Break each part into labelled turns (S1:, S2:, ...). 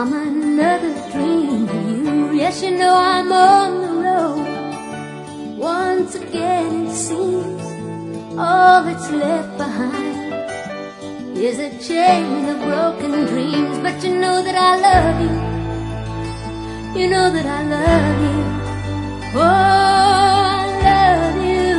S1: I'm another dream to you. Yes, you know I'm on the road. Once again it seems all that's left behind is a chain of broken dreams. But you know that I love you. You know that I love you. Oh, I love you.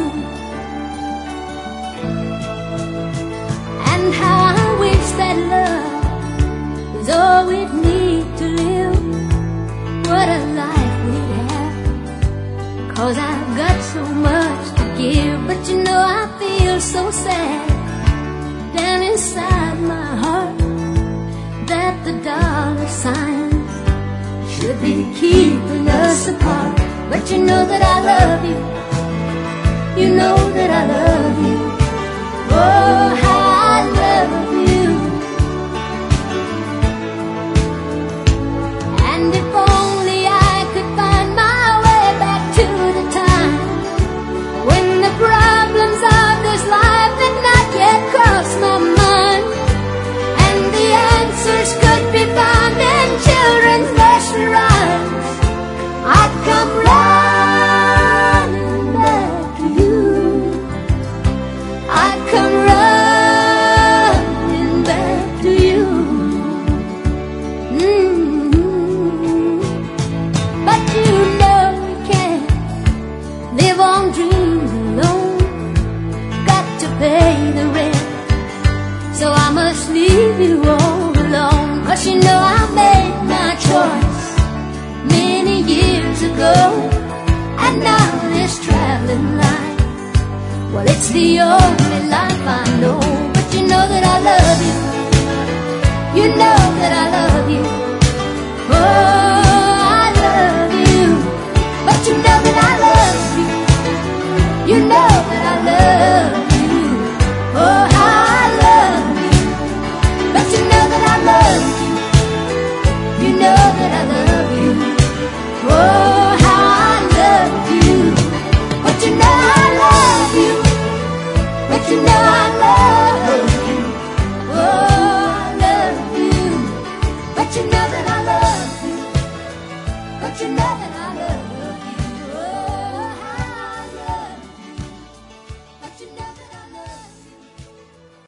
S1: And how I wish that love is all we'd need to live. What a life we'd have, 'cause I've got so much to give. But you know I feel so sad down inside my heart that the dollar signs should be keeping us apart. But you know that I love you. You know that I love you. Oh, how I love you. And if only I could find my way back to the time when the problems of this life had not yet crossed my mind, and the answers could be found in children's nursery rhymes, I'd come running back to you. I'd come running back to you. But you know we can't live on dreams alone. Got to pay the rent, so I must leave you all alone. 'Cause you know I made my choice many years ago, and now this traveling life, well, it's the only life I know. But you know that I love you. You know that I love you. Oh, I love you. But you know that I love you. You know that I love you. Oh, how I love you. But you know that I love you. You know that I love you. Oh, how I love you. But you know I love you. But you know I love you. Oh, I love you. But you know that I